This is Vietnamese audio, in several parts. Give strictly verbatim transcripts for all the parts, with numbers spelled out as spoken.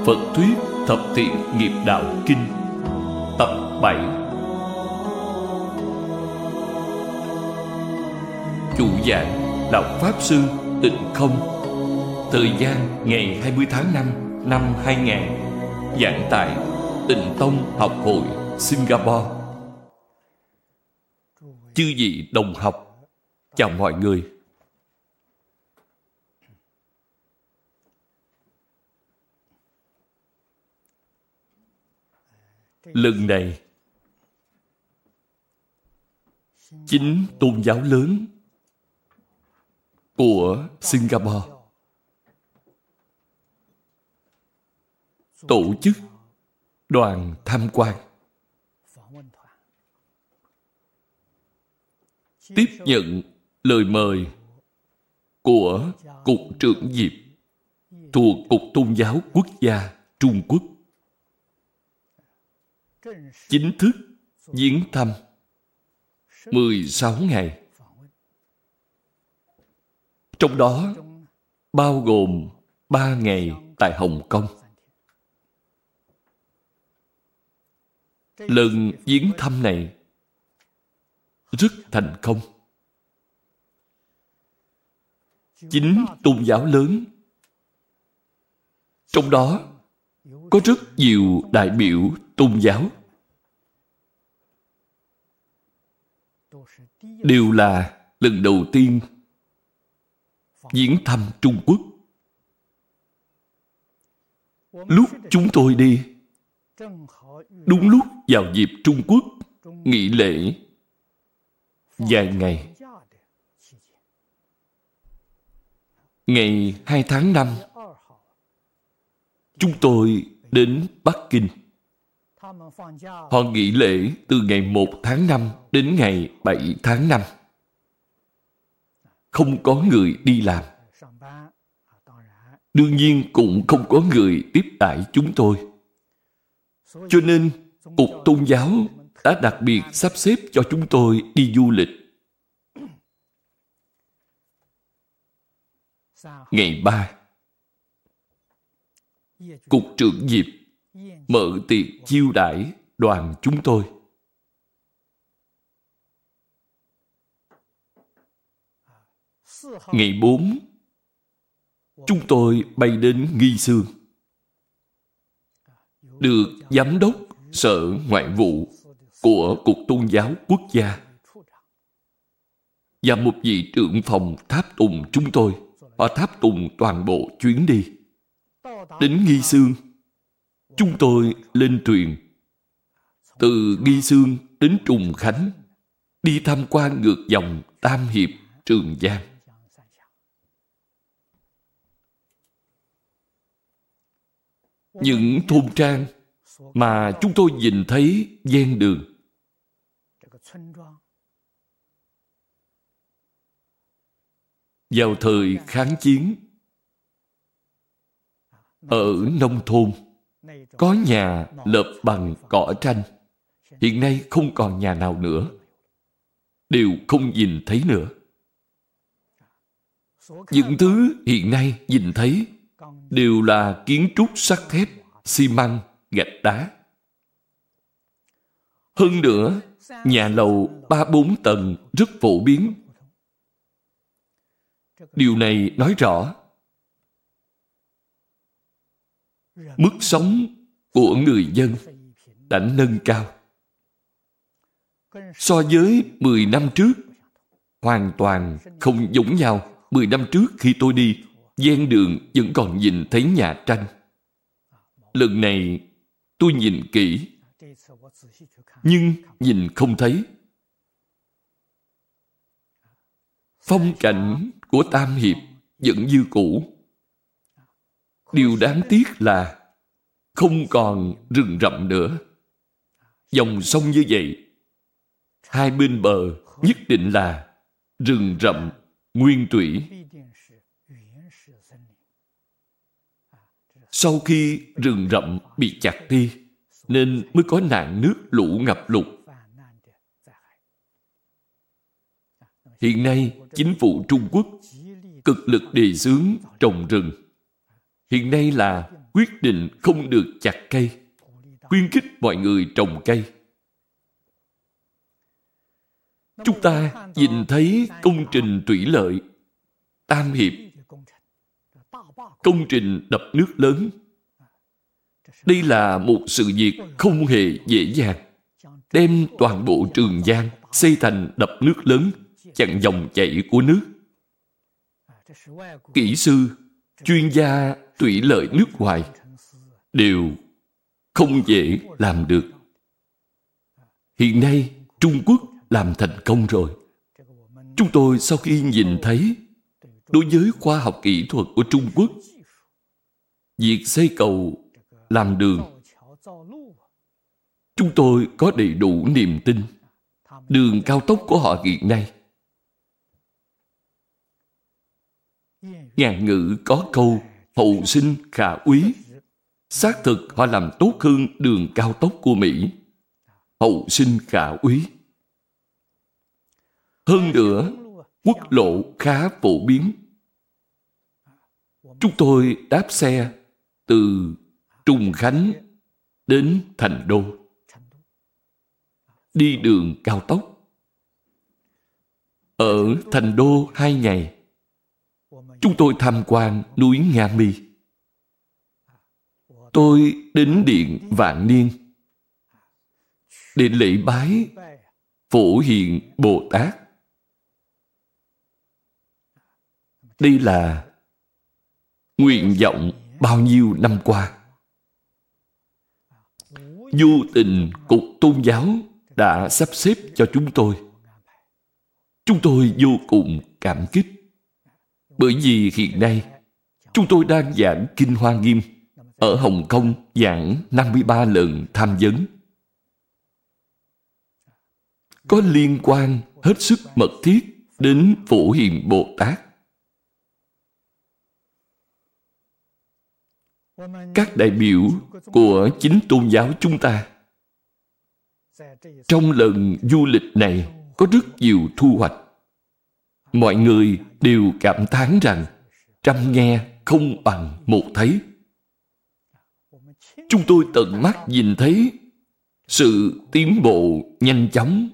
Phật thuyết Thập Thiện Nghiệp Đạo Kinh Tập bảy. Chủ giảng Đạo Pháp Sư Tịnh Không. Thời gian ngày hai mươi tháng năm năm hai nghìn. Giảng tại Tịnh Tông Học Hội Singapore. Chư vị đồng học, chào mọi người. Lần này, chính tôn giáo lớn của Singapore tổ chức đoàn tham quan, tiếp nhận lời mời của Cục Trưởng Diệp thuộc Cục Tôn giáo Quốc gia Trung Quốc, chính thức viếng thăm mười sáu ngày. Trong đó bao gồm ba ngày tại Hồng Kông. Lần viếng thăm này rất thành công. Chính tôn giáo lớn, trong đó có rất nhiều đại biểu tôn giáo, đều là lần đầu tiên viếng thăm Trung Quốc. Lúc chúng tôi đi, đúng lúc vào dịp Trung Quốc nghỉ lễ vài ngày. Ngày hai tháng năm, chúng tôi đến Bắc Kinh. Họ nghỉ lễ từ ngày một tháng năm đến ngày bảy tháng năm. Không có người đi làm. Đương nhiên cũng không có người tiếp đãi chúng tôi. Cho nên, Cục Tôn giáo đã đặc biệt sắp xếp cho chúng tôi đi du lịch. Ngày ba, Cục Trưởng Diệp mở tiệc chiêu đãi đoàn chúng tôi. Ngày bốn, chúng tôi bay đến Nghi Sương, được Giám đốc Sở Ngoại vụ của Cục Tôn giáo Quốc gia và một vị trưởng phòng tháp tùng chúng tôi. Họ tháp tùng toàn bộ chuyến đi. Đến Nghi Sương, chúng tôi lên thuyền. Từ Nghi Sương đến Trùng Khánh, đi tham quan ngược dòng Tam Hiệp, Trường Giang. Những thôn trang mà chúng tôi nhìn thấy ven đường, vào thời kháng chiến, ở nông thôn, có nhà lợp bằng cỏ tranh. Hiện nay không còn nhà nào nữa. Đều không nhìn thấy nữa. Những thứ hiện nay nhìn thấy đều là kiến trúc sắt thép, xi măng, gạch đá. Hơn nữa, nhà lầu ba bốn tầng rất phổ biến. Điều này nói rõ mức sống của người dân đã nâng cao. So với mười năm trước, hoàn toàn không giống nhau. Mười năm trước khi tôi đi, ven đường vẫn còn nhìn thấy nhà tranh. Lần này tôi nhìn kỹ, nhưng nhìn không thấy. Phong cảnh của Tam Hiệp vẫn như cũ. Điều đáng tiếc là không còn rừng rậm nữa. Dòng sông như vậy, hai bên bờ nhất định là rừng rậm nguyên thủy. Sau khi rừng rậm bị chặt đi, nên mới có nạn nước lũ ngập lụt. Hiện nay, chính phủ Trung Quốc cực lực đề xướng trồng rừng. Hiện nay là quyết định không được chặt cây, khuyến khích mọi người trồng cây. Chúng ta nhìn thấy công trình thủy lợi Tam Hiệp, công trình đập nước lớn. Đây là một sự việc không hề dễ dàng. Đem toàn bộ Trường Giang xây thành đập nước lớn, chặn dòng chảy của nước. Kỹ sư, chuyên gia thủy lợi nước ngoài đều không dễ làm được. Hiện nay, Trung Quốc làm thành công rồi. Chúng tôi sau khi nhìn thấy, đối với khoa học kỹ thuật của Trung Quốc, việc xây cầu, làm đường, chúng tôi có đầy đủ niềm tin. Đường cao tốc của họ hiện nay, ngạn ngữ có câu hậu sinh khả úy. Xác thực họ làm tốt hơn đường cao tốc của Mỹ. Hậu sinh khả úy. Hơn nữa, quốc lộ khá phổ biến. Chúng tôi đáp xe từ Trùng Khánh đến Thành Đô, đi đường cao tốc. Ở Thành Đô hai ngày, chúng tôi tham quan núi Nga Mi. Tôi đến điện Vạn Niên để lễ bái Phổ Hiền Bồ Tát. Đây là nguyện vọng bao nhiêu năm qua. Vô tình Cục Tôn giáo đã sắp xếp cho chúng tôi. Chúng tôi vô cùng cảm kích. Bởi vì hiện nay, chúng tôi đang giảng Kinh Hoa Nghiêm. Ở Hồng Kông giảng năm mươi ba lần tham vấn. Có liên quan hết sức mật thiết đến Phổ Hiền Bồ Tát. Các đại biểu của chính tôn giáo chúng ta trong lần du lịch này có rất nhiều thu hoạch. Mọi người đều cảm thán rằng trăm nghe không bằng một thấy. Chúng tôi tận mắt nhìn thấy sự tiến bộ nhanh chóng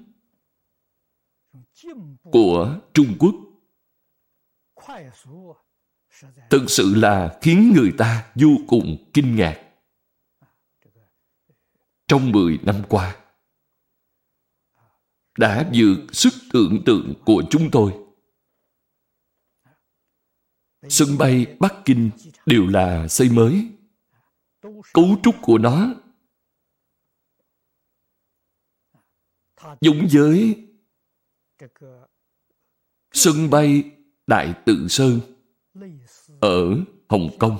của Trung Quốc. Thực sự là khiến người ta vô cùng kinh ngạc. Trong mười năm qua, đã vượt sức tưởng tượng của chúng tôi. Sân bay Bắc Kinh đều là xây mới. Cấu trúc của nó giống với sân bay Đại Từ Sơn ở Hồng Kông.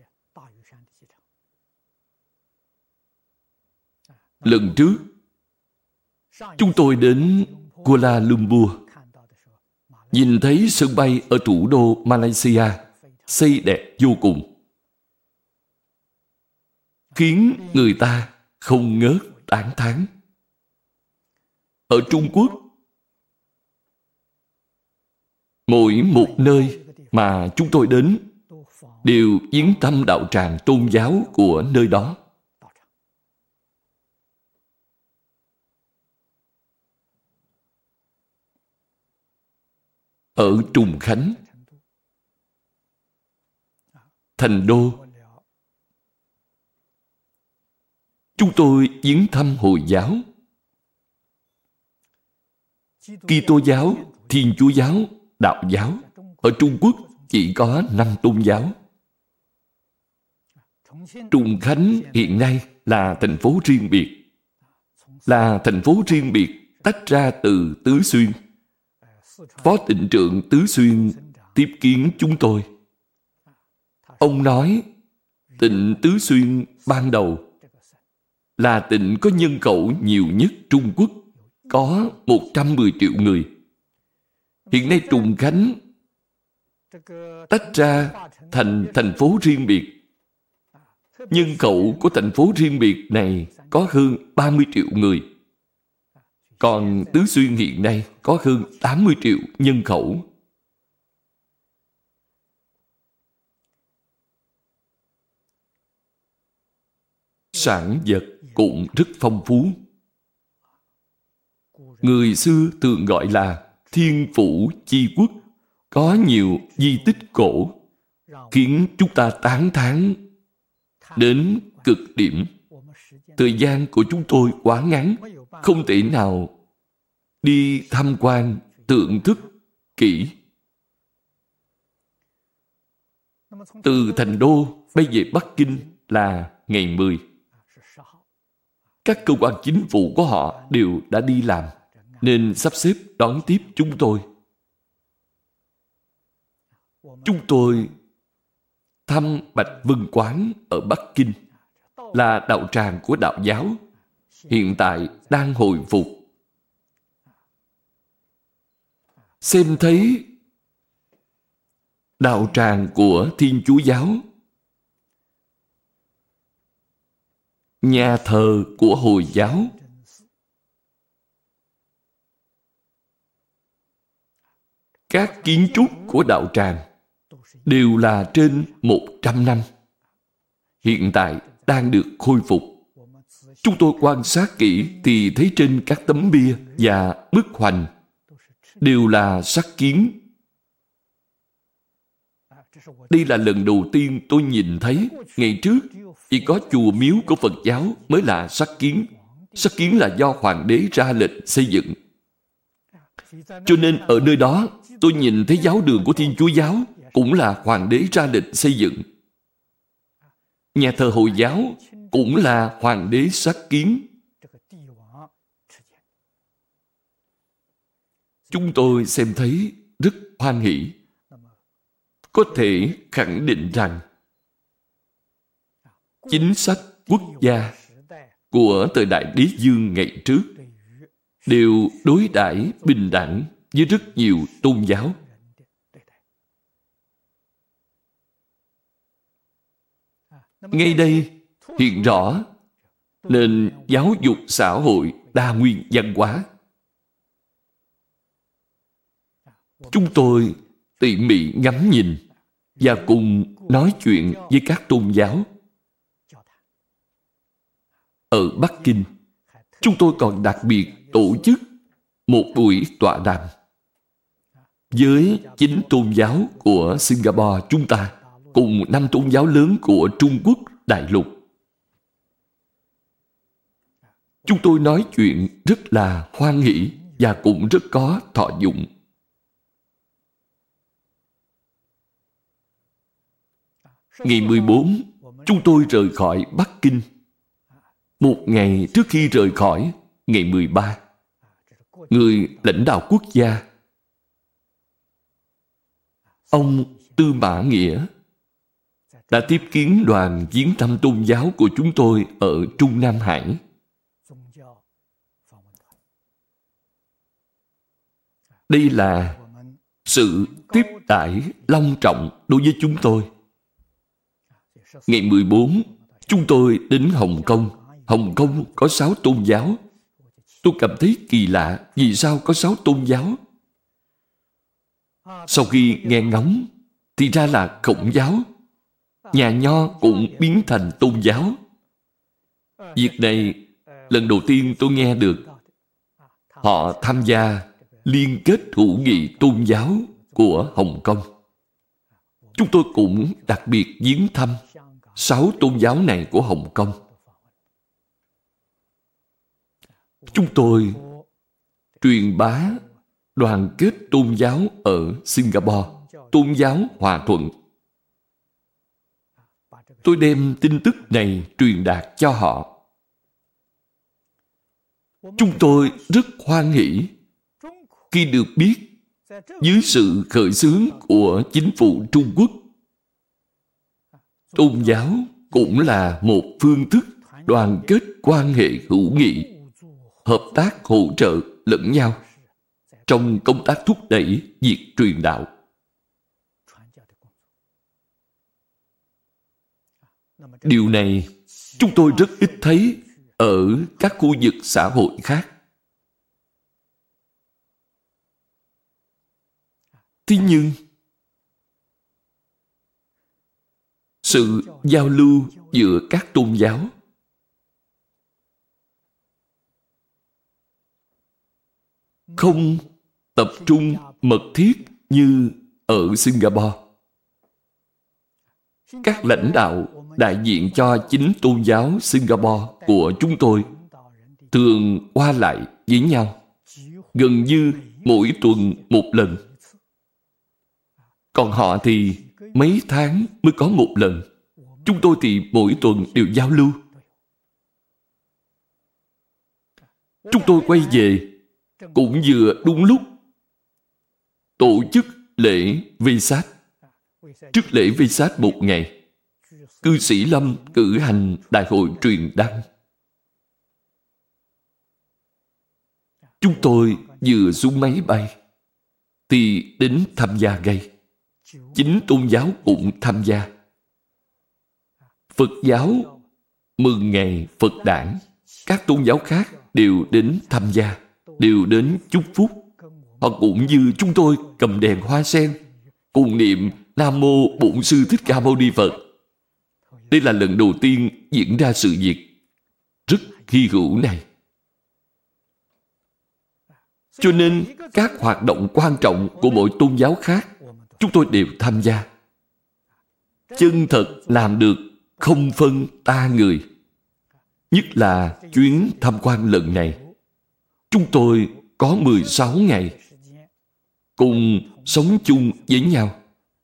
Lần trước, chúng tôi đến Kuala Lumpur, nhìn thấy sân bay ở thủ đô Malaysia xây đẹp vô cùng, khiến người ta không ngớt tán thán. Ở Trung Quốc, mỗi một nơi mà chúng tôi đến đều viếng thăm đạo tràng tôn giáo của nơi đó. Ở Trùng Khánh, Thành Đô, chúng tôi viếng thăm Hồi giáo, Kitô giáo, Thiên Chúa giáo, Đạo giáo. Ở Trung Quốc chỉ có năm tôn giáo. Trùng Khánh hiện nay là thành phố riêng biệt, là thành phố riêng biệt tách ra từ Tứ Xuyên. Phó Tịnh Trượng Tứ Xuyên tiếp kiến chúng tôi. Ông nói, Tịnh Tứ Xuyên ban đầu là tỉnh có nhân khẩu nhiều nhất Trung Quốc, có một trăm mười triệu người. Hiện nay Trùng Khánh tách ra thành thành phố riêng biệt. Nhân khẩu của thành phố riêng biệt này có hơn ba mươi triệu người. Còn Tứ Xuyên hiện nay có hơn tám mươi triệu nhân khẩu. sản vật cũng rất phong phú. Người xưa thường gọi là thiên phủ chi quốc, có nhiều di tích cổ, khiến chúng ta tán thán đến cực điểm. Thời gian của chúng tôi quá ngắn, không thể nào đi tham quan, thưởng thức kỹ. Từ Thành Đô bay về Bắc Kinh là ngày mười. Các cơ quan chính phủ của họ đều đã đi làm, nên sắp xếp đón tiếp chúng tôi. Chúng tôi thăm Bạch Vân Quán ở Bắc Kinh, là đạo tràng của đạo giáo, hiện tại đang hồi phục. Xem thấy đạo tràng của Thiên Chúa giáo, nhà thờ của Hồi giáo, các kiến trúc của đạo tràng đều là trên một trăm năm. Hiện tại đang được khôi phục. Chúng tôi quan sát kỹ thì thấy trên các tấm bia và bức hoành đều là sắt kiến. Đây là lần đầu tiên tôi nhìn thấy. Ngày trước chỉ có chùa miếu của Phật giáo mới là sắt kiến. Sắt kiến là do hoàng đế ra lệnh xây dựng. Cho nên ở nơi đó tôi nhìn thấy giáo đường của Thiên Chúa giáo cũng là hoàng đế ra lệnh xây dựng. Nhà thờ Hồi giáo cũng là hoàng đế sắt kiến. Chúng tôi xem thấy rất hoan hỷ. Có thể khẳng định rằng chính sách quốc gia của thời đại Đế Dương ngày trước đều đối đãi bình đẳng với rất nhiều tôn giáo. Ngay đây hiện rõ nền giáo dục xã hội đa nguyên văn hóa. Chúng tôi tỉ mỉ ngắm nhìn và cùng nói chuyện với các tôn giáo. Ở Bắc Kinh, chúng tôi còn đặc biệt tổ chức một buổi tọa đàm với chín tôn giáo của Singapore chúng ta, cùng năm tôn giáo lớn của Trung Quốc đại lục. Chúng tôi nói chuyện rất là hoan hỷ và cũng rất có thọ dụng. Ngày mười bốn, chúng tôi rời khỏi Bắc Kinh. Một ngày trước khi rời khỏi, ngày mười ba, người lãnh đạo quốc gia, ông Tư Mã Nghĩa, đã tiếp kiến đoàn viếng thăm tôn giáo của chúng tôi ở Trung Nam Hải. Đây là sự tiếp đãi long trọng đối với chúng tôi. Ngày mười bốn, chúng tôi đến Hồng Kông. Hồng Kông có sáu tôn giáo. Tôi cảm thấy kỳ lạ, vì sao có sáu tôn giáo? Sau khi nghe ngóng, thì ra là Khổng giáo. Nhà Nho cũng biến thành tôn giáo. Việc này lần đầu tiên tôi nghe được. Họ tham gia liên kết hữu nghị tôn giáo của Hồng Kông. Chúng tôi cũng đặc biệt viếng thăm sáu tôn giáo này của Hồng Kông. Chúng tôi truyền bá đoàn kết tôn giáo ở Singapore, tôn giáo Hòa Thuận. Tôi đem tin tức này truyền đạt cho họ. Chúng tôi rất hoan hỷ khi được biết dưới sự khởi xướng của chính phủ Trung Quốc, tôn giáo cũng là một phương thức đoàn kết quan hệ hữu nghị, hợp tác hỗ trợ lẫn nhau trong công tác thúc đẩy việc truyền đạo. Điều này chúng tôi rất ít thấy ở các khu vực xã hội khác. Thế nhưng, sự giao lưu giữa các tôn giáo không tập trung mật thiết như ở Singapore. Các lãnh đạo đại diện cho chính tôn giáo Singapore của chúng tôi thường qua lại với nhau, gần như mỗi tuần một lần. Còn họ thì mấy tháng mới có một lần. Chúng tôi thì mỗi tuần đều giao lưu. Chúng tôi quay về cũng vừa đúng lúc tổ chức lễ Vesak. Trước lễ Vesak một ngày, cư sĩ Lâm cử hành đại hội truyền đăng. Chúng tôi vừa xuống máy bay thì đến tham gia ngay. Chính tôn giáo cũng tham gia. Phật giáo mừng ngày Phật đản, các tôn giáo khác đều đến tham gia, đều đến chúc phúc. Họ cũng như chúng tôi cầm đèn hoa sen, cùng niệm Nam Mô Bổn Sư Thích Ca Mâu Ni Phật. Đây là lần đầu tiên diễn ra sự việc rất hy hữu này. Cho nên các hoạt động quan trọng của mỗi tôn giáo khác, chúng tôi đều tham gia. Chân thật làm được không phân ta người. Nhất là chuyến tham quan lần này, chúng tôi có mười sáu ngày cùng sống chung với nhau.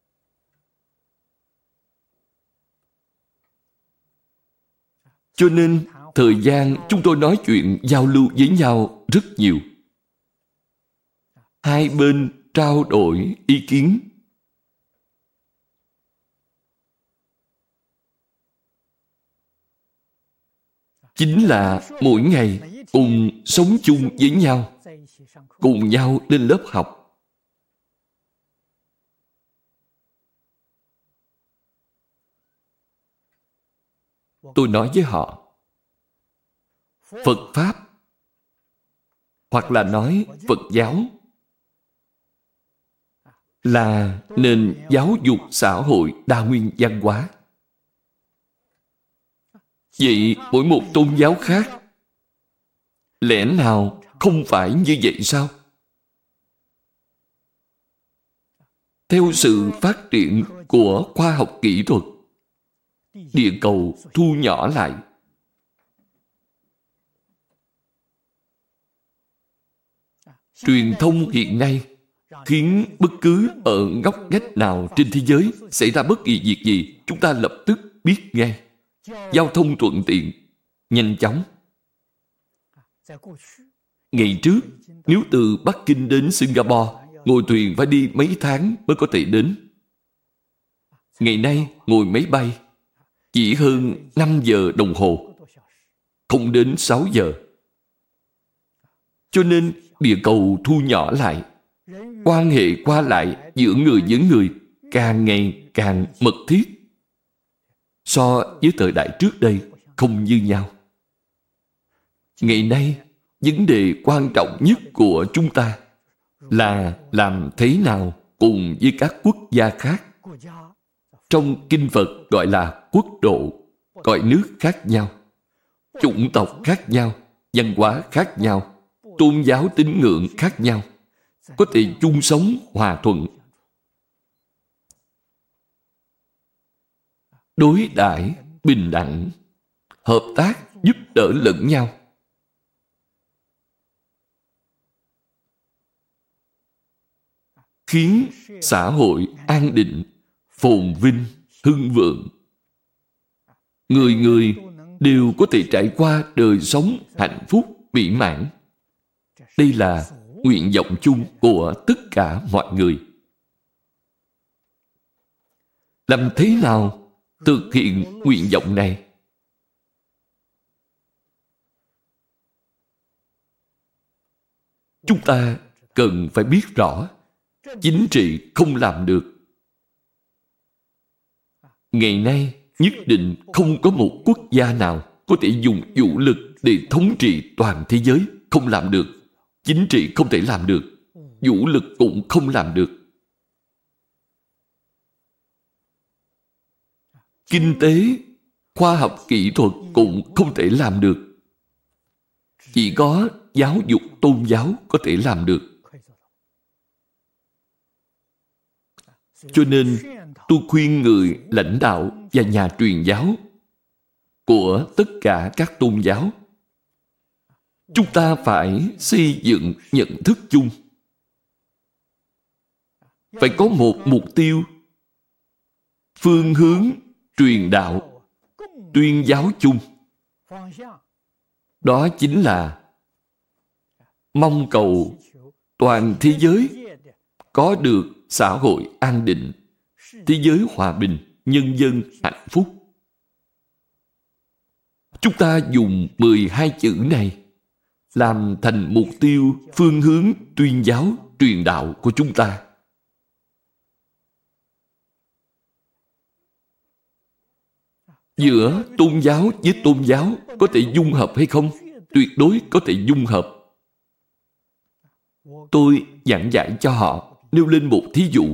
Cho nên thời gian chúng tôi nói chuyện giao lưu với nhau rất nhiều. Hai bên trao đổi ý kiến. Chính là mỗi ngày cùng sống chung với nhau, cùng nhau lên lớp học. Tôi nói với họ, Phật Pháp hoặc là nói Phật giáo là nền giáo dục xã hội đa nguyên văn hóa. Vậy mỗi một tôn giáo khác lẽ nào không phải như vậy sao? Theo sự phát triển của khoa học kỹ thuật, địa cầu thu nhỏ lại. Truyền thông hiện nay khiến bất cứ ở ngóc ngách nào trên thế giới xảy ra bất kỳ việc gì, chúng ta lập tức biết ngay. Giao thông thuận tiện, nhanh chóng. Ngày trước, nếu từ Bắc Kinh đến Singapore, ngồi thuyền phải đi mấy tháng mới có thể đến. Ngày nay, ngồi máy bay, chỉ hơn năm giờ đồng hồ, không đến sáu giờ. Cho nên, địa cầu thu nhỏ lại. Quan hệ qua lại giữa người với người càng ngày càng mật thiết. So với thời đại trước đây, không như nhau. Ngày nay, vấn đề quan trọng nhất của chúng ta là làm thế nào cùng với các quốc gia khác. Trong Kinh Phật gọi là quốc độ, gọi nước khác nhau, chủng tộc khác nhau, văn hóa khác nhau, tôn giáo tín ngưỡng khác nhau, có thể chung sống hòa thuận. Đối đãi bình đẳng, hợp tác giúp đỡ lẫn nhau. Khiến xã hội an định, phồn vinh, hưng vượng. Người người đều có thể trải qua đời sống hạnh phúc, mỹ mãn. Đây là nguyện vọng chung của tất cả mọi người. Làm thế nào thực hiện nguyện vọng này? Chúng ta cần phải biết rõ, chính trị không làm được. Ngày nay, nhất định không có một quốc gia nào có thể dùng vũ lực để thống trị toàn thế giới. Không làm được. Chính trị không thể làm được. Vũ lực cũng không làm được. Kinh tế, khoa học kỹ thuật cũng không thể làm được. Chỉ có giáo dục tôn giáo có thể làm được. Cho nên, tôi khuyên người lãnh đạo và nhà truyền giáo của tất cả các tôn giáo, chúng ta phải xây dựng nhận thức chung. Phải có một mục tiêu, phương hướng truyền đạo, tuyên giáo chung. Đó chính là mong cầu toàn thế giới có được xã hội an định, thế giới hòa bình, nhân dân hạnh phúc. Chúng ta dùng mười hai chữ này làm thành mục tiêu, phương hướng tuyên giáo, truyền đạo của chúng ta. Giữa tôn giáo với tôn giáo có thể dung hợp hay không? Tuyệt đối có thể dung hợp. Tôi giảng giải cho họ, nêu lên một thí dụ.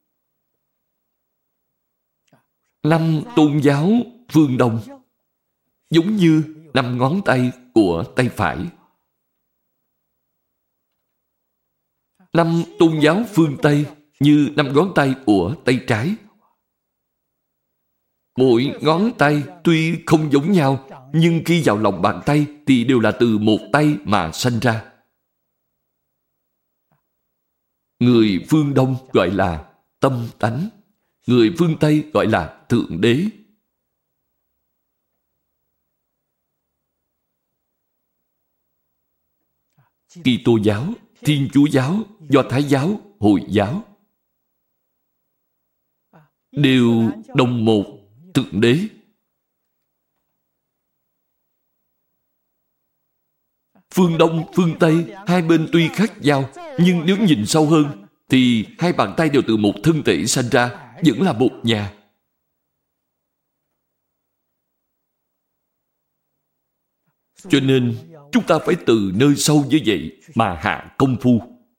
Năm tôn giáo phương Đông giống như năm ngón tay của tay phải. Năm tôn giáo phương Tây như năm ngón tay của tay trái. Mỗi ngón tay tuy không giống nhau, nhưng khi vào lòng bàn tay thì đều là từ một tay mà sanh ra. Người phương Đông gọi là tâm tánh, người phương Tây gọi là Thượng Đế. Kitô giáo, Thiên Chúa giáo, Do Thái giáo, Hồi giáo đều đồng một Thượng Đế. Phương Đông, phương Tây, hai bên tuy khác nhau, nhưng nếu nhìn sâu hơn, thì hai bàn tay đều từ một thân thể sanh ra, vẫn là một nhà. Cho nên, chúng ta phải từ nơi sâu như vậy mà hạ công phu.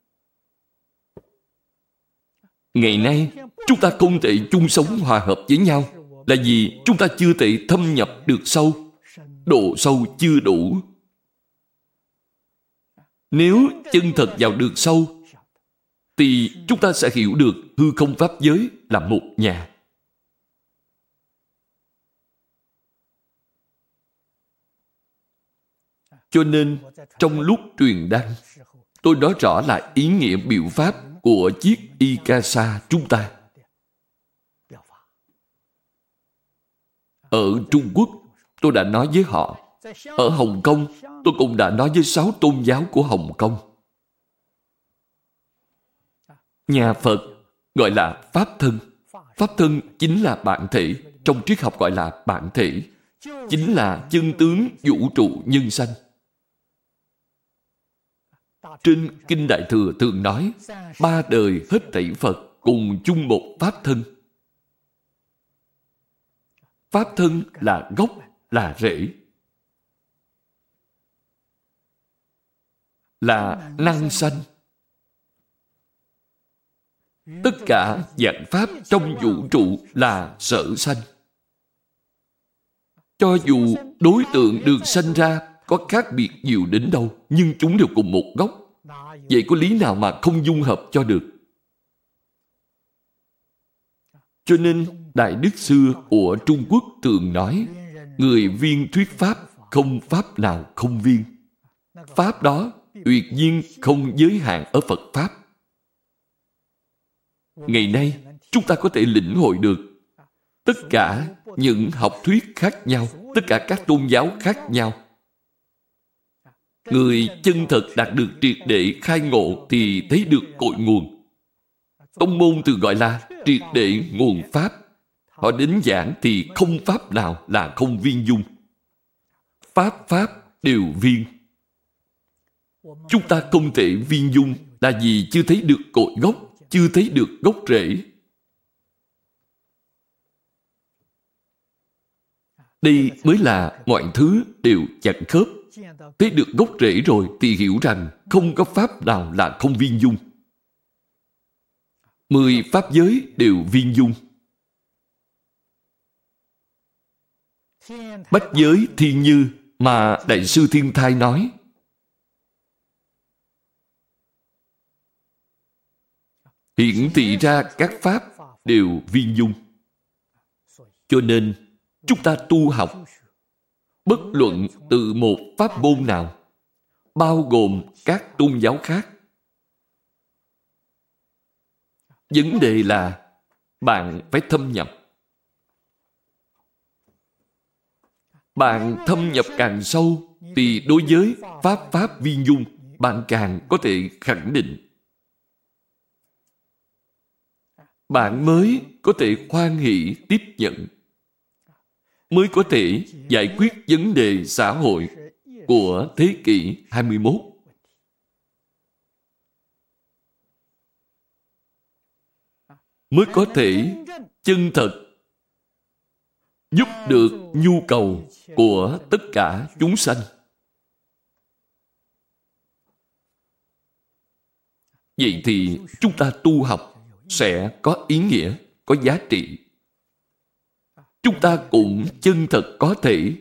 Ngày nay, chúng ta không thể chung sống hòa hợp với nhau, là vì chúng ta chưa thể thâm nhập được sâu, độ sâu chưa đủ. Nếu chân thật vào được sâu, thì chúng ta sẽ hiểu được hư không pháp giới là một nhà. Cho nên, trong lúc truyền đăng, tôi nói rõ là ý nghĩa biểu pháp của chiếc y ca sa chúng ta. Ở Trung Quốc, tôi đã nói với họ. Ở Hồng Kông, tôi cũng đã nói với sáu tôn giáo của Hồng Kông. Nhà Phật gọi là Pháp thân. Pháp thân chính là bản thể, trong triết học gọi là bản thể, chính là chân tướng vũ trụ nhân sanh. Trên Kinh Đại Thừa thường nói, ba đời hết thảy Phật cùng chung một Pháp thân. Pháp thân là gốc, là rễ, là năng sanh. Tất cả vạn pháp trong vũ trụ là sở sanh. Cho dù đối tượng được sanh ra có khác biệt nhiều đến đâu, nhưng chúng đều cùng một gốc. Vậy có lý nào mà không dung hợp cho được? Cho nên, Đại Đức Xưa của Trung Quốc thường nói, người viên thuyết Pháp, không Pháp nào không viên. Pháp đó tuyệt nhiên không giới hạn ở Phật Pháp. Ngày nay, chúng ta có thể lĩnh hội được tất cả những học thuyết khác nhau, tất cả các tôn giáo khác nhau. Người chân thật đạt được triệt để khai ngộ thì thấy được cội nguồn. Tông môn thường gọi là triệt để nguồn Pháp. Họ đến giảng thì không Pháp nào là không viên dung. Pháp Pháp đều viên. Chúng ta không thể viên dung là vì chưa thấy được cội gốc, chưa thấy được gốc rễ. Đây mới là mọi thứ đều chặt khớp. Thấy được gốc rễ rồi thì hiểu rằng không có pháp nào là không viên dung. Mười pháp giới đều viên dung. Bách giới thiên như mà Đại sư Thiên Thai nói, hiển thị ra các pháp đều viên dung. Cho nên chúng ta tu học, bất luận từ một pháp môn nào, bao gồm các tôn giáo khác, vấn đề là bạn phải thâm nhập. Bạn thâm nhập càng sâu thì đối với pháp pháp viên dung, bạn càng có thể khẳng định. Bạn mới có thể hoan hỷ tiếp nhận, mới có thể giải quyết vấn đề xã hội của thế kỷ hai mươi mốt. Mới có thể chân thật giúp được nhu cầu của tất cả chúng sanh. Vậy thì chúng ta tu học sẽ có ý nghĩa, có giá trị. Chúng ta cũng chân thật có thể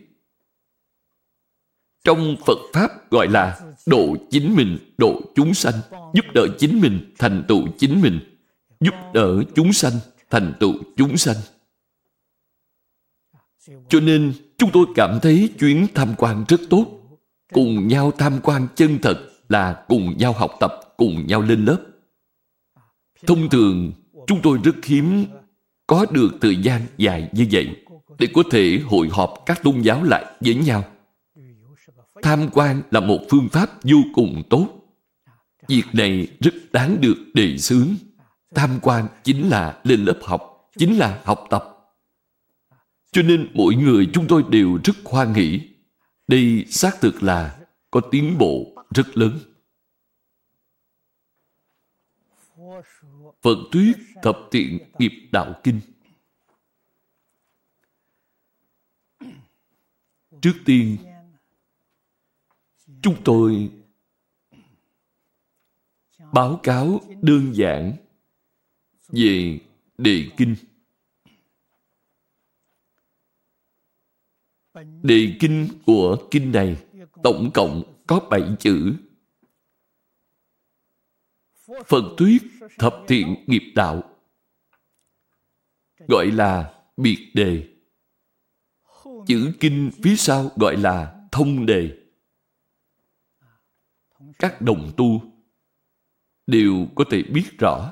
trong Phật Pháp gọi là độ chính mình, độ chúng sanh, giúp đỡ chính mình, thành tựu chính mình, giúp đỡ chúng sanh, thành tựu chúng sanh. Cho nên chúng tôi cảm thấy chuyến tham quan rất tốt. Cùng nhau tham quan chân thật là cùng nhau học tập, cùng nhau lên lớp. Thông thường chúng tôi rất hiếm có được thời gian dài như vậy để có thể hội họp các tôn giáo lại với nhau. Tham quan là một phương pháp vô cùng tốt. Việc này rất đáng được đề xướng. Tham quan chính là lên lớp học, chính là học tập. Cho nên mỗi người chúng tôi đều rất hoan hỷ. Đây xác thực là có tiến bộ rất lớn. Phật thuyết Thập Thiện Nghiệp Đạo Kinh. Trước tiên, chúng tôi báo cáo đơn giản về đề kinh. Đề kinh của kinh này tổng cộng có bảy chữ. Phật thuyết Thập Thiện Nghiệp Đạo gọi là biệt đề. Chữ kinh phía sau gọi là thông đề. Các đồng tu đều có thể biết rõ.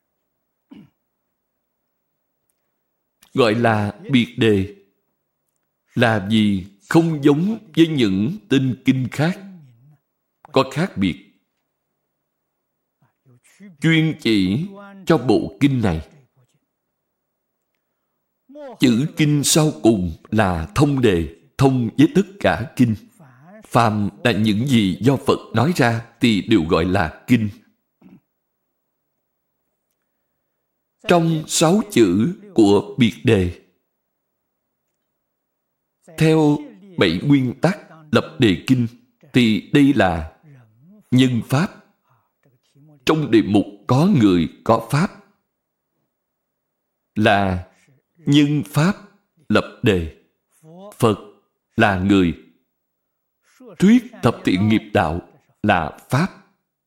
Gọi là biệt đề là vì không giống với những tên kinh khác, có khác biệt. Chuyên chỉ cho bộ kinh này. Chữ kinh sau cùng là thông đề, thông với tất cả kinh. Phàm là những gì do Phật nói ra thì đều gọi là kinh. Trong sáu chữ của biệt đề, theo bảy nguyên tắc lập đề kinh, thì đây là nhân pháp. Trong đề mục có người, có pháp, là nhân pháp lập đề. Phật là người. Thuyết Thập Thiện Nghiệp Đạo là pháp.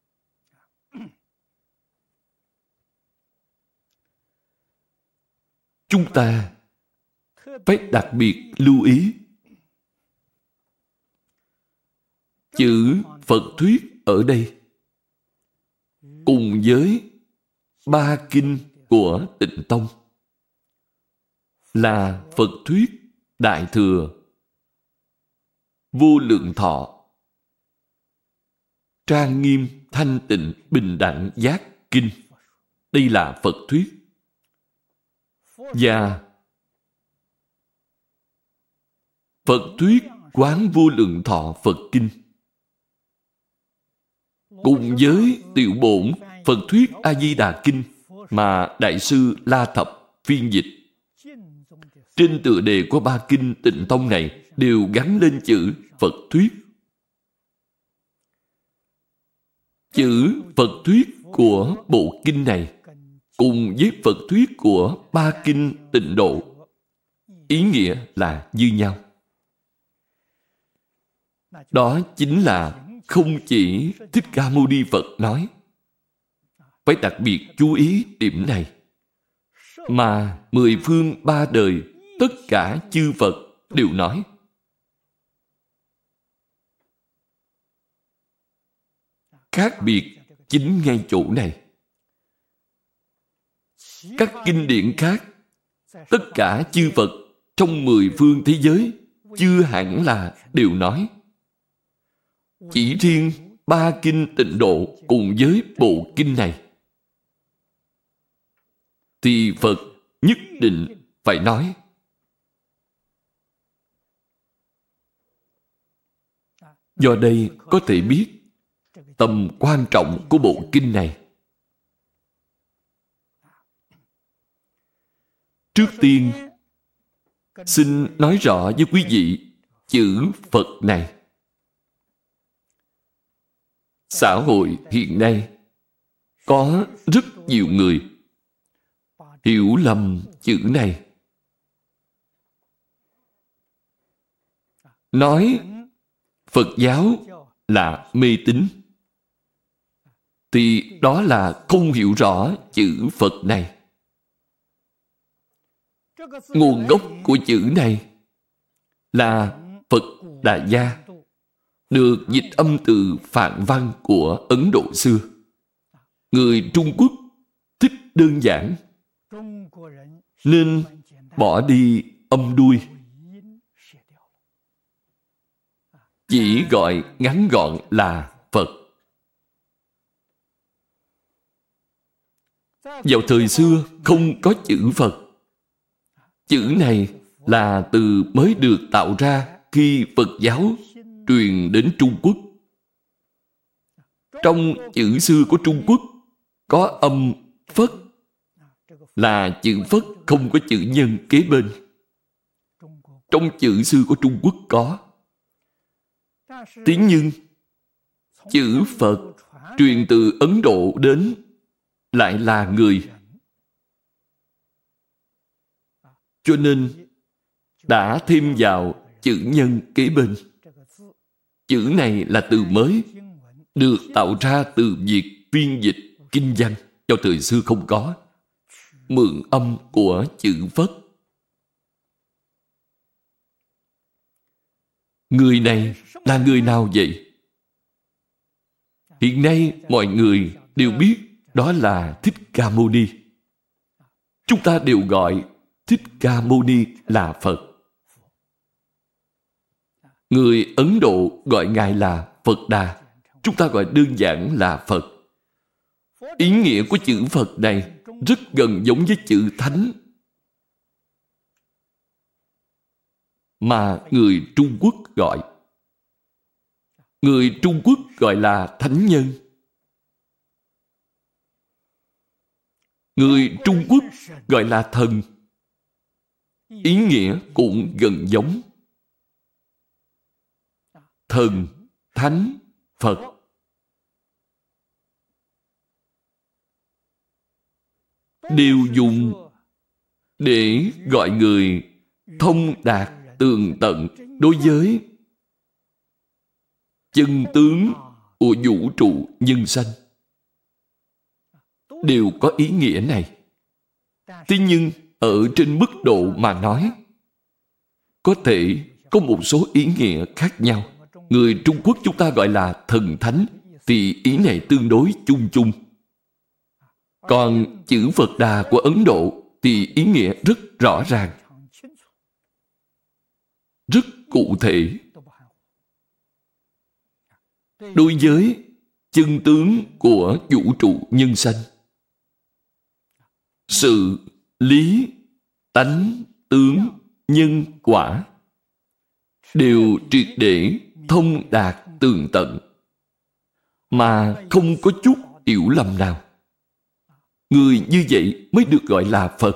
Chúng ta phải đặc biệt lưu ý chữ Phật thuyết ở đây cùng với ba kinh của Tịnh Tông là Phật thuyết Đại Thừa, Vô Lượng Thọ, Trang Nghiêm Thanh Tịnh Bình Đẳng Giác Kinh. Đây là Phật thuyết. Và Phật thuyết Quán Vô Lượng Thọ Phật Kinh cùng với tiểu bổn Phật thuyết A-di-đà Kinh mà Đại sư La Thập phiên dịch. Trên tựa đề của ba kinh Tịnh Tông này đều gắn lên chữ Phật thuyết. Chữ Phật thuyết của bộ kinh này cùng với Phật thuyết của ba kinh Tịnh Độ, ý nghĩa là như nhau. Đó chính là không chỉ Thích Ca Mâu Ni Phật nói, phải đặc biệt chú ý điểm này. Mà mười phương ba đời, tất cả chư Phật đều nói. Khác biệt chính ngay chỗ này. Các kinh điển khác, tất cả chư Phật trong mười phương thế giới chưa hẳn là đều nói. Chỉ riêng ba kinh Tịnh Độ cùng với bộ kinh này thì Phật nhất định phải nói. Do đây có thể biết tầm quan trọng của bộ kinh này. Trước tiên, xin nói rõ với quý vị chữ Phật này. Xã hội hiện nay có rất nhiều người hiểu lầm chữ này. Nói Phật giáo là mê tín, thì đó là không hiểu rõ chữ Phật này. Nguồn gốc của chữ này là Phật Đà Gia, được dịch âm từ Phạn văn của Ấn Độ xưa. Người Trung Quốc thích đơn giản, nên bỏ đi âm đuôi, chỉ gọi ngắn gọn là Phật. Vào thời xưa không có chữ Phật. Chữ này là từ mới được tạo ra khi Phật giáo truyền đến Trung Quốc. Trong chữ xưa của Trung Quốc có âm Phất, là chữ Phất không có chữ nhân kế bên. Trong chữ xưa của Trung Quốc có. Thế nhưng chữ Phật truyền từ Ấn Độ đến lại là người. Cho nên đã thêm vào chữ nhân kế bên. Chữ này là từ mới, được tạo ra từ việc phiên dịch kinh văn, vào thời xưa không có. Mượn âm của chữ Phất. Người này là người nào vậy? Hiện nay mọi người đều biết đó là Thích Ca Mâu Ni. Chúng ta đều gọi Thích Ca Mâu Ni là Phật. Người Ấn Độ gọi Ngài là Phật Đà. Chúng ta gọi đơn giản là Phật. Ý nghĩa của chữ Phật này rất gần giống với chữ Thánh mà người Trung Quốc gọi. Người Trung Quốc gọi là Thánh Nhân. Người Trung Quốc gọi là thần. Ý nghĩa cũng gần giống. Thần, Thánh, Phật. Đều dùng để gọi người thông đạt tường tận đối với chân tướng của vũ trụ nhân sanh. Đều có ý nghĩa này. Thế nhưng ở trên mức độ mà nói, có thể có một số ý nghĩa khác nhau. Người Trung Quốc chúng ta gọi là thần thánh, thì ý này tương đối chung chung. Còn chữ Phật Đà của Ấn Độ thì ý nghĩa rất rõ ràng, rất cụ thể. Đối với chân tướng của vũ trụ nhân sanh, sự, lý, tánh, tướng, nhân, quả đều triệt để thông đạt tường tận, mà không có chút hiểu lầm nào. Người như vậy mới được gọi là Phật.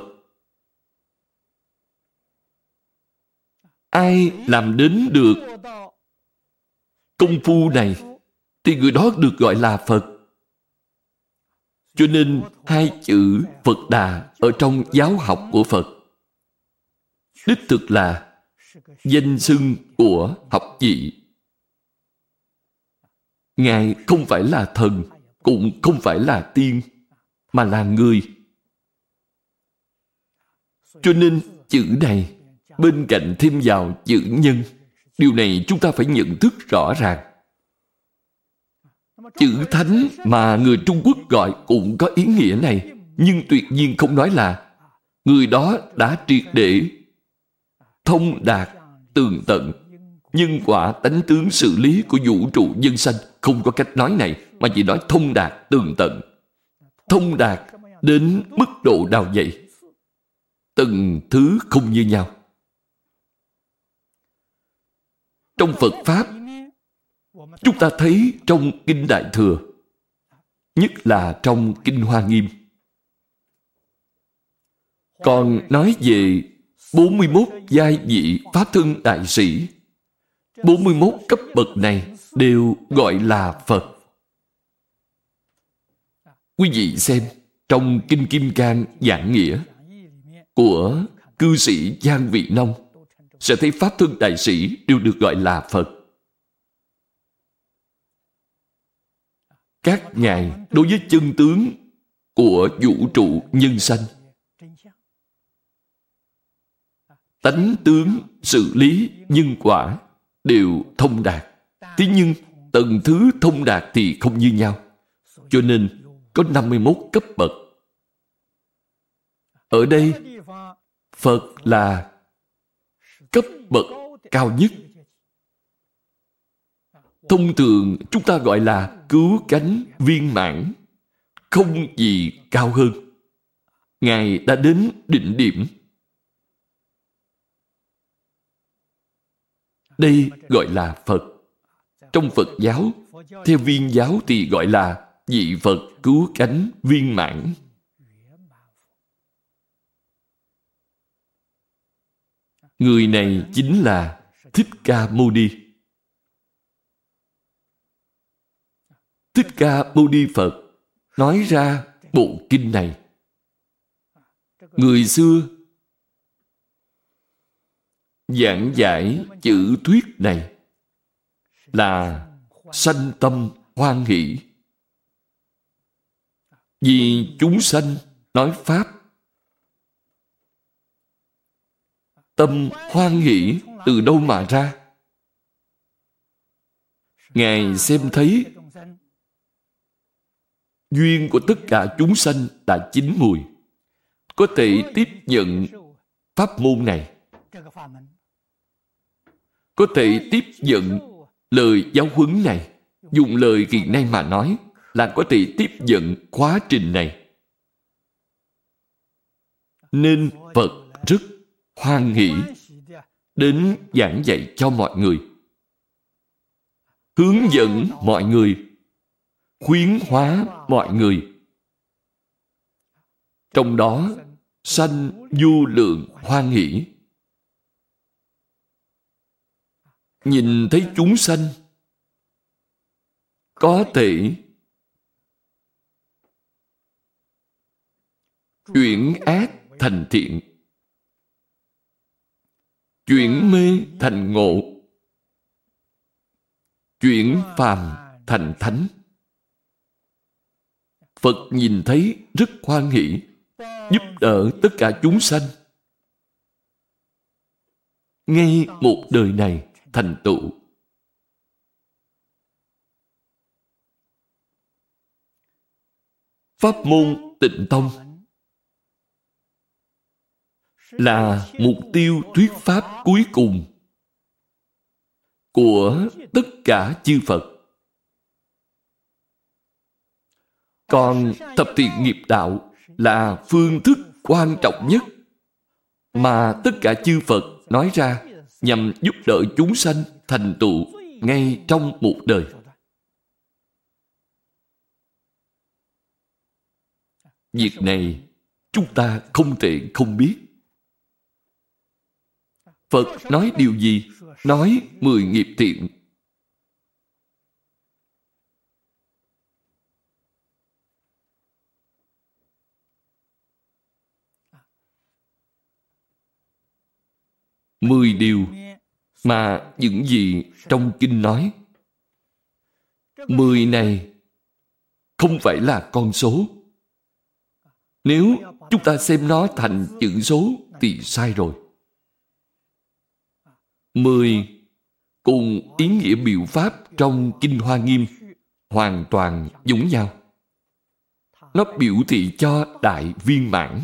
Ai làm đến được công phu này thì người đó được gọi là Phật. Cho nên hai chữ Phật Đà ở trong giáo học của Phật đích thực là danh xưng của học vị. Ngài không phải là thần, cũng không phải là tiên, mà là người. Cho nên chữ này bên cạnh thêm vào chữ nhân. Điều này chúng ta phải nhận thức rõ ràng. Chữ thánh mà người Trung Quốc gọi cũng có ý nghĩa này, nhưng tuyệt nhiên không nói là người đó đã triệt để thông đạt tường tận nhân quả tánh tướng sự lý của vũ trụ nhân sanh. Không có cách nói này, mà chỉ nói thông đạt tường tận. Thông đạt đến mức độ nào vậy? Từng thứ không như nhau. Trong Phật Pháp, chúng ta thấy trong Kinh Đại Thừa, nhất là trong Kinh Hoa Nghiêm, còn nói về bốn mươi mốt giai vị Pháp thân đại sĩ. bốn mươi mốt cấp bậc này đều gọi là Phật. Quý vị xem, trong Kinh Kim Cang giảng nghĩa của cư sĩ Giang Vị Nông, sẽ thấy Pháp thân đại sĩ đều được gọi là Phật. Các ngài đối với chân tướng của vũ trụ nhân sanh, tánh tướng, sự lý, nhân quả đều thông đạt. Thế nhưng tầng thứ thông đạt thì không như nhau. Cho nên có năm mươi mốt cấp bậc. Ở đây, Phật là cấp bậc cao nhất. Thông thường chúng ta gọi là cứu cánh viên mãn, không gì cao hơn. Ngài đã đến đỉnh điểm. Đây gọi là Phật. Trong Phật giáo, theo Viên giáo thì gọi là vị Phật cứu cánh viên mãn. Người này chính là Thích Ca Mâu Ni. Thích Ca Mâu Ni Phật nói ra bộ kinh này. Người xưa giảng giải chữ thuyết này là sanh tâm hoan hỷ. Vì chúng sanh nói Pháp, tâm hoan hỷ từ đâu mà ra? Ngài xem thấy duyên của tất cả chúng sanh đã chín mùi, có thể tiếp nhận pháp môn này, có thể tiếp nhận lời giáo huấn này. Dùng lời hiện nay mà nói là có thể tiếp nhận quá trình này. Nên Phật rất hoan hỷ đến giảng dạy cho mọi người, hướng dẫn mọi người, khuyến hóa mọi người. Trong đó sanh vô lượng hoan hỷ. Nhìn thấy chúng sanh có thể chuyển ác thành thiện, chuyển mê thành ngộ, chuyển phàm thành thánh. Phật nhìn thấy rất hoan hỷ, giúp đỡ tất cả chúng sanh ngay một đời này thành tựu. Pháp môn Tịnh Tông là mục tiêu thuyết pháp cuối cùng của tất cả chư Phật. Còn thập thiện nghiệp đạo là phương thức quan trọng nhất mà tất cả chư Phật nói ra nhằm giúp đỡ chúng sanh thành tựu ngay trong một đời. Việc này chúng ta không thể không biết. Phật nói điều gì? Nói mười nghiệp thiện. Mười điều mà những gì trong kinh nói. Mười này không phải là con số. Nếu chúng ta xem nó thành chữ số thì sai rồi. Mười cùng ý nghĩa biểu pháp trong Kinh Hoa Nghiêm hoàn toàn giống nhau. Nó biểu thị cho đại viên mãn.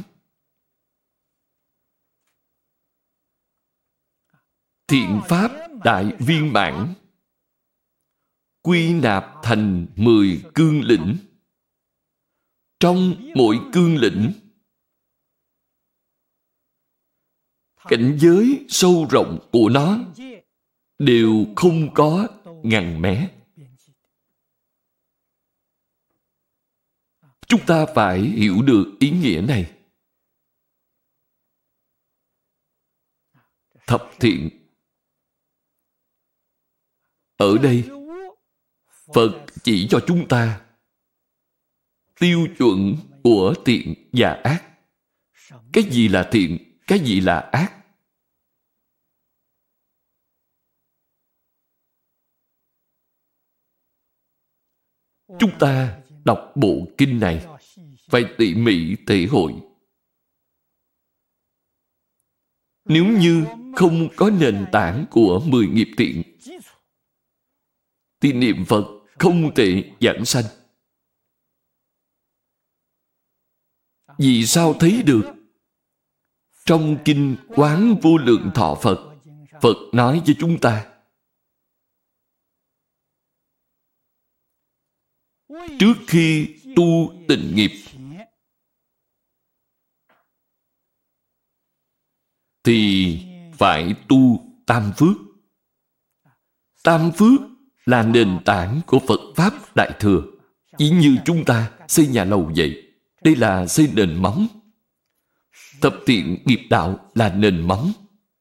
Thiện pháp đại viên mãn quy nạp thành mười cương lĩnh. Trong mỗi cương lĩnh, cảnh giới sâu rộng của nó đều không có ngăn mé. Chúng ta phải hiểu được ý nghĩa này. Thập thiện. Ở đây, Phật chỉ cho chúng ta tiêu chuẩn của thiện và ác. Cái gì là thiện, cái gì là ác. Chúng ta đọc bộ kinh này phải tỉ mỉ thể hội. Nếu như không có nền tảng của mười nghiệp thiện thì niệm Phật không thể giảng sanh. Vì sao thấy được? Trong Kinh Quán Vô Lượng Thọ Phật, Phật nói với chúng ta, trước khi tu tịnh nghiệp thì phải tu tam phước. Tam phước là nền tảng của Phật Pháp Đại Thừa. Chỉ như chúng ta xây nhà lầu vậy. Đây là xây nền móng. Thập thiện nghiệp đạo là nền móng.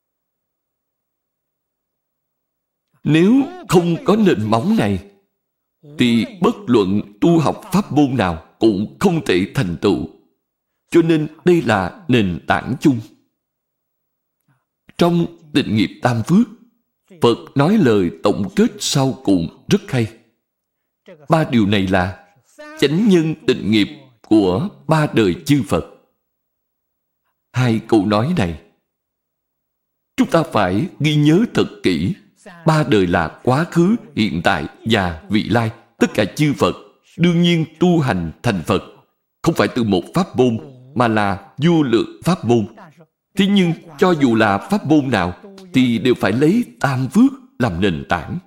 Nếu không có nền móng này thì bất luận tu học pháp môn nào cũng không thể thành tựu. Cho nên đây là nền tảng chung. Trong tịnh nghiệp tam phước, Phật nói lời tổng kết sau cùng rất hay. Ba điều này là chánh nhân tịnh nghiệp của ba đời chư Phật. Hai câu nói này chúng ta phải ghi nhớ thật kỹ. Ba đời là quá khứ, hiện tại và vị lai. Tất cả chư Phật đương nhiên tu hành thành Phật không phải từ một pháp môn mà là vô lượng pháp môn. Thế nhưng cho dù là pháp môn nào thì đều phải lấy tam phước làm nền tảng.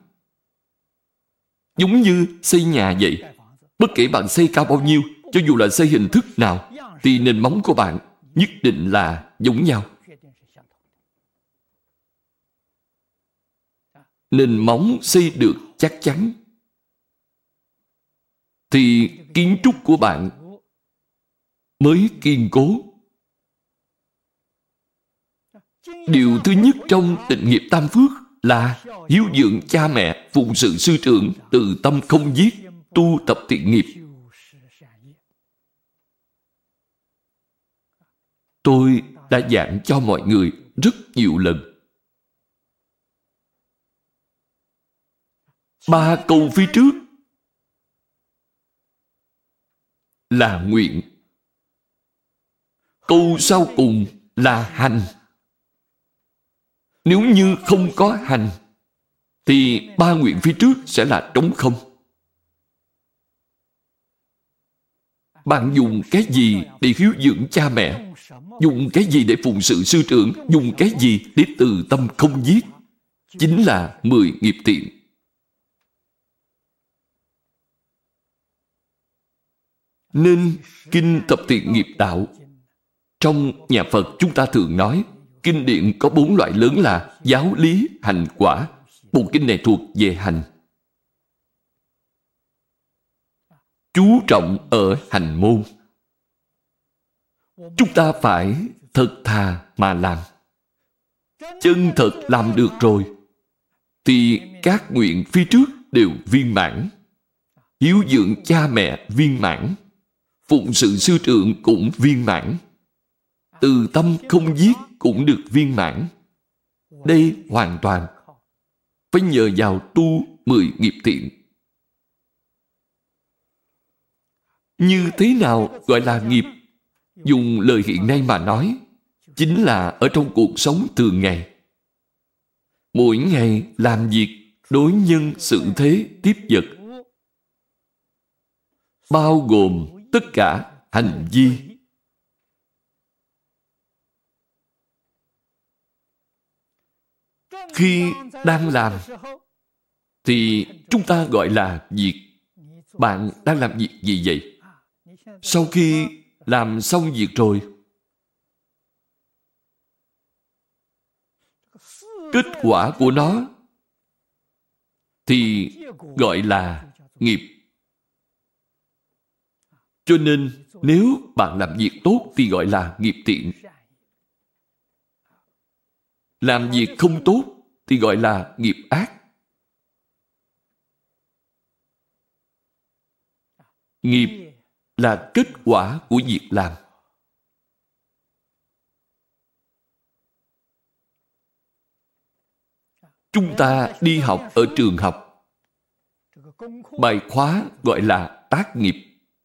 Giống như xây nhà vậy. Bất kể bạn xây cao bao nhiêu, cho dù là xây hình thức nào, thì nền móng của bạn nhất định là giống nhau. Nền móng xây được chắc chắn thì kiến trúc của bạn mới kiên cố. Điều thứ nhất trong tịnh nghiệp tam phước là hiếu dưỡng cha mẹ, phụng sự sư trưởng, từ tâm không giết, tu tập thiện nghiệp. Tôi đã giảng cho mọi người rất nhiều lần. Ba câu phía trước là nguyện. Câu sau cùng là hành. Nếu như không có hành thì ba nguyện phía trước sẽ là trống không. Bạn dùng cái gì để hiếu dưỡng cha mẹ? Dùng cái gì để phụng sự sư trưởng? Dùng cái gì để từ tâm không giết? Chính là mười nghiệp thiện. Nên Kinh Thập Thiện Nghiệp Đạo trong nhà Phật chúng ta thường nói kinh điển có bốn loại lớn là giáo lý, hành, quả. Bộ kinh này thuộc về hành. Chú trọng ở hành môn. Chúng ta phải thật thà mà làm. Chân thật làm được rồi thì các nguyện phía trước đều viên mãn. Hiếu dưỡng cha mẹ viên mãn. Phụng sự sư trưởng cũng viên mãn. Từ tâm không giết cũng được viên mãn. Đây hoàn toàn phải nhờ vào tu mười nghiệp thiện. Như thế nào gọi là nghiệp? Dùng lời hiện nay mà nói, chính là ở trong cuộc sống thường ngày. Mỗi ngày làm việc đối nhân xử thế tiếp vật, bao gồm tất cả hành vi. Khi đang làm thì chúng ta gọi là việc. Bạn đang làm việc gì vậy? Sau khi làm xong việc rồi, kết quả của nó thì gọi là nghiệp. Cho nên nếu bạn làm việc tốt thì gọi là nghiệp thiện. Làm việc không tốt thì gọi là nghiệp ác. Nghiệp là kết quả của việc làm. Chúng ta đi học ở trường học, bài khóa gọi là tác nghiệp.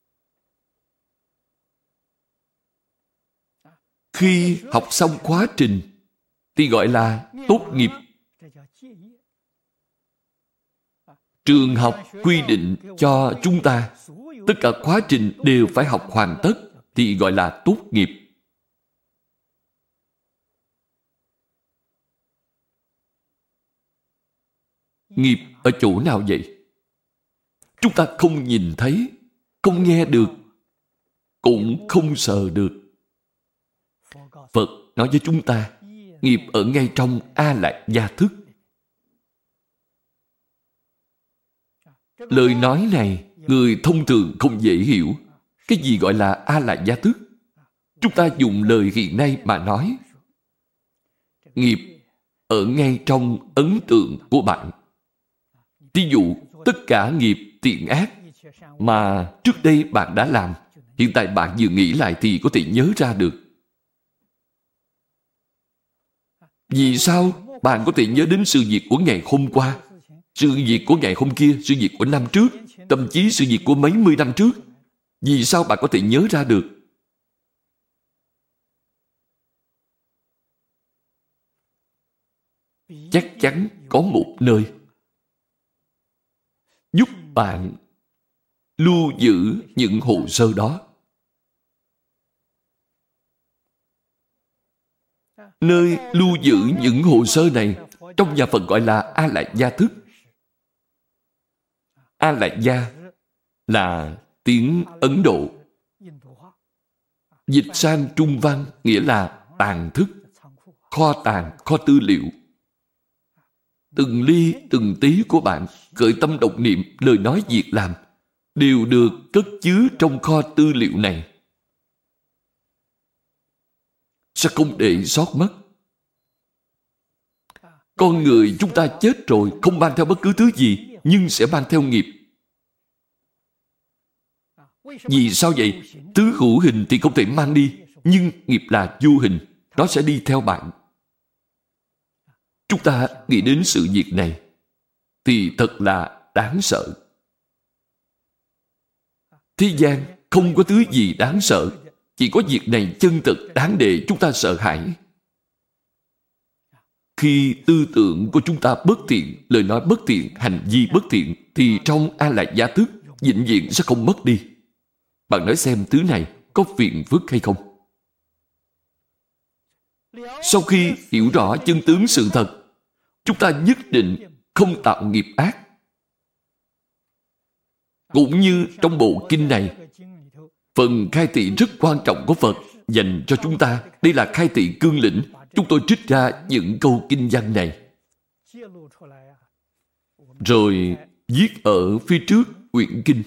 Khi học xong khóa trình thì gọi là tốt nghiệp. Trường học quy định cho chúng ta tất cả khóa trình đều phải học hoàn tất thì gọi là tốt nghiệp. Nghiệp ở chỗ nào vậy? Chúng ta không nhìn thấy, không nghe được, cũng không sờ được. Phật nói với chúng ta, nghiệp ở ngay trong A Lại Gia thức. Lời nói này, người thông thường không dễ hiểu. Cái gì gọi là A Lại Gia thức? Chúng ta dùng lời hiện nay mà nói. Nghiệp ở ngay trong ấn tượng của bạn. Ví dụ, tất cả nghiệp thiện ác mà trước đây bạn đã làm, hiện tại bạn vừa nghĩ lại thì có thể nhớ ra được. Vì sao bạn có thể nhớ đến sự việc của ngày hôm qua, sự việc của ngày hôm kia, sự việc của năm trước, thậm chí sự việc của mấy mươi năm trước? Vì sao bạn có thể nhớ ra được? Chắc chắn có một nơi giúp bạn lưu giữ những hồ sơ đó. Nơi lưu giữ những hồ sơ này trong nhà Phật gọi là A Lại Gia thức. A Lại Gia là tiếng Ấn Độ. Dịch sang Trung văn nghĩa là tàng thức, kho tàng, kho tư liệu. Từng ly từng tí của bạn, khởi tâm động niệm, lời nói việc làm đều được cất chứa trong kho tư liệu này. Sẽ không để sót mất. Con người chúng ta chết rồi không mang theo bất cứ thứ gì, nhưng sẽ mang theo nghiệp. Vì sao vậy? Thứ hữu hình thì không thể mang đi, nhưng nghiệp là vô hình, nó sẽ đi theo bạn. Chúng ta nghĩ đến sự việc này thì thật là đáng sợ. Thế gian không có thứ gì đáng sợ, chỉ có việc này chân thực đáng để chúng ta sợ hãi. Khi tư tưởng của chúng ta bất thiện, lời nói bất thiện, hành vi bất thiện, thì trong A Lại Gia thức vĩnh viễn sẽ không mất đi. Bạn nói xem thứ này có phiền phức hay không? Sau khi hiểu rõ chân tướng sự thật, chúng ta nhất định không tạo nghiệp ác. Cũng như trong bộ kinh này, phần khai thị rất quan trọng của Phật dành cho chúng ta. Đây là khai thị cương lĩnh. Chúng tôi trích ra những câu kinh văn này, rồi viết ở phía trước quyển kinh.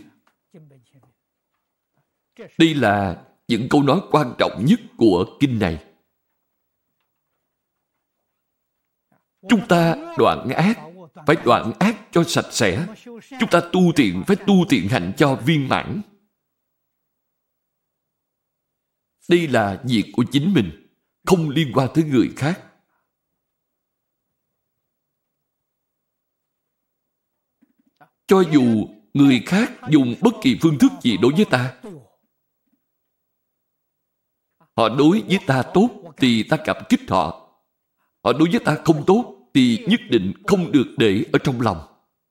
Đây là những câu nói quan trọng nhất của kinh này. Chúng ta đoạn ác, phải đoạn ác cho sạch sẽ. Chúng ta tu thiện, phải tu thiện hạnh cho viên mãn. Đây là việc của chính mình, không liên quan tới người khác. Cho dù người khác dùng bất kỳ phương thức gì đối với ta, Họ đối với ta tốt thì ta cảm kích họ. Họ đối với ta không tốt thì nhất định không được để ở trong lòng.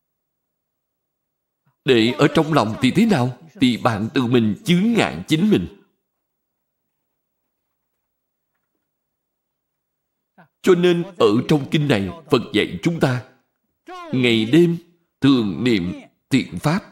Để ở trong lòng thì thế nào? Thì bạn tự mình chướng ngại chính mình. Cho nên ở trong kinh này, Phật dạy chúng ta ngày đêm thường niệm thiện pháp.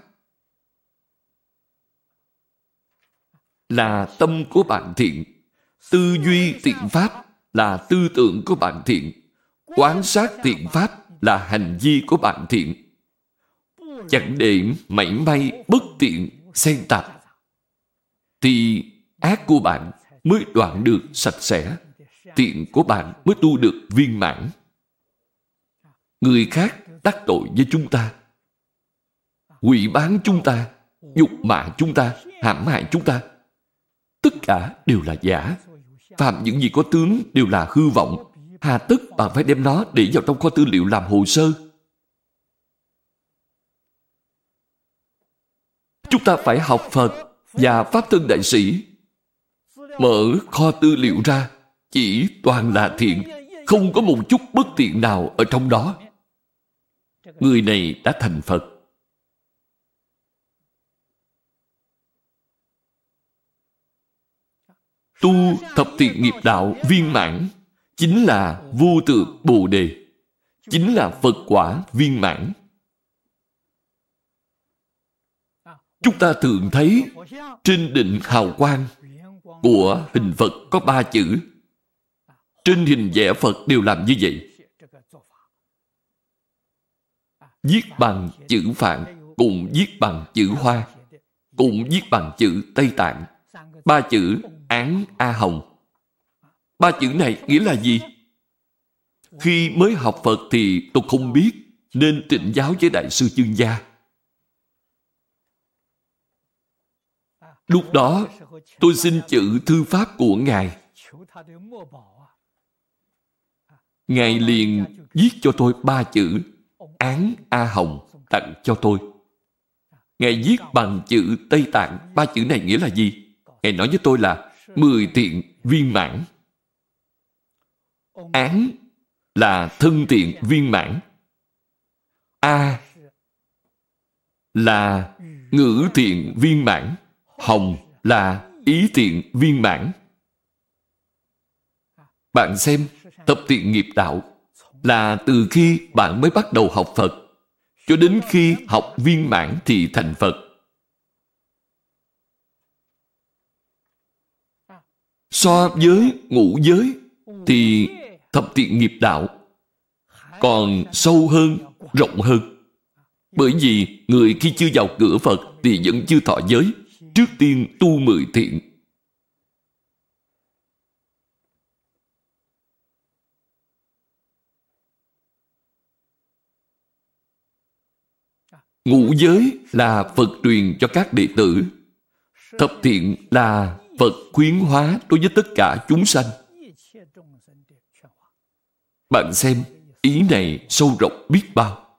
Là tâm của bạn thiện. Tư duy thiện pháp là tư tưởng của bạn thiện. Quán sát thiện pháp là hành vi của bạn thiện. Chẳng để mảy may bất tiện xen tạp, thì ác của bạn mới đoạn được sạch sẽ, thiện của bạn mới tu được viên mãn. Người khác đắc tội với chúng ta, hủy báng chúng ta, nhục mạ chúng ta, hãm hại chúng ta, tất cả đều là giả. Phạm những gì có tướng đều là hư vọng. Hà tất bạn phải đem nó để vào trong kho tư liệu làm hồ sơ? Chúng ta phải học Phật và Pháp Thân Đại Sĩ. Mở kho tư liệu ra, chỉ toàn là thiện, không có một chút bất thiện nào ở trong đó. Người này đã thành Phật. Tu thập thiện nghiệp đạo viên mãn chính là vô tượng Bồ Đề, chính là Phật quả viên mãn. Chúng ta thường thấy trên định hào quang của hình Phật có ba chữ. Trên hình vẽ Phật đều làm như vậy. Viết bằng chữ Phạn, cũng viết bằng chữ Hoa, cũng viết bằng chữ Tây Tạng. Ba chữ Án A Hồng. Ba chữ này nghĩa là gì? Khi mới học Phật thì tôi không biết, nên thỉnh giáo với Đại sư Chương Gia. Lúc đó, tôi xin chữ thư pháp của Ngài. Ngài liền viết cho tôi ba chữ Án A Hồng tặng cho tôi. Ngài viết bằng chữ Tây Tạng. Ba chữ này nghĩa là gì? Ngài nói với tôi là mười thiện viên mãn. Án là thân thiện viên mãn. A là ngữ thiện viên mãn. Hồng là ý thiện viên mãn. Bạn xem, thập thiện nghiệp đạo là từ khi bạn mới bắt đầu học Phật cho đến khi học viên mãn thì thành Phật. So với ngũ giới thì thập thiện nghiệp đạo còn sâu hơn, rộng hơn. Bởi vì người khi chưa vào cửa Phật thì vẫn chưa thọ giới. Trước tiên tu mười thiện. Ngũ giới là Phật truyền cho các đệ tử. Thập thiện là Phật khuyến hóa đối với tất cả chúng sanh. Bạn xem, ý này sâu rộng biết bao.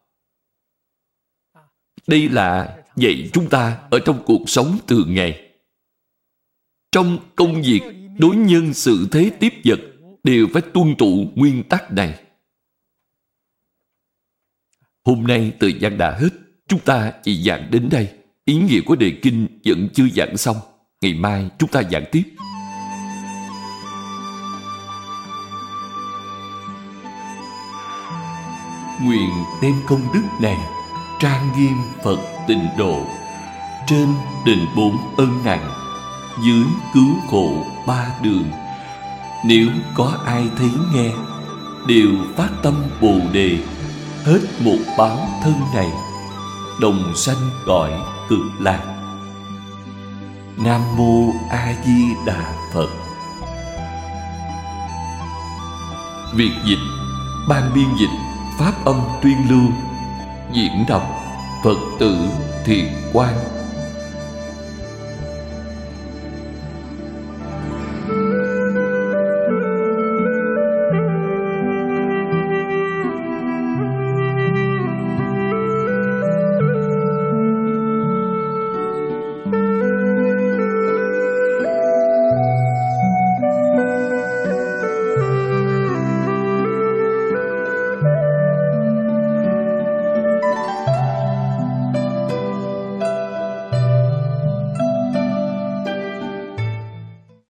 Đây là dạy chúng ta ở trong cuộc sống thường ngày. Trong công việc, đối nhân xử thế tiếp vật đều phải tuân thủ nguyên tắc này. Hôm nay thời gian đã hết, chúng ta chỉ giảng đến đây. Ý nghĩa của đề kinh vẫn chưa giảng xong. Ngày mai chúng ta giảng tiếp. Nguyện đem công đức này trang nghiêm Phật Tịnh Độ, trên đền bốn ân nặng, dưới cứu khổ ba đường. Nếu có ai thấy nghe, đều phát tâm Bồ Đề, hết một báo thân này, đồng sanh cõi Cực Lạc. Nam Mô A Di Đà Phật. Việc dịch, ban biên dịch Pháp Âm Tuyên Lưu, diễn đọc Phật tử Thiện Quang.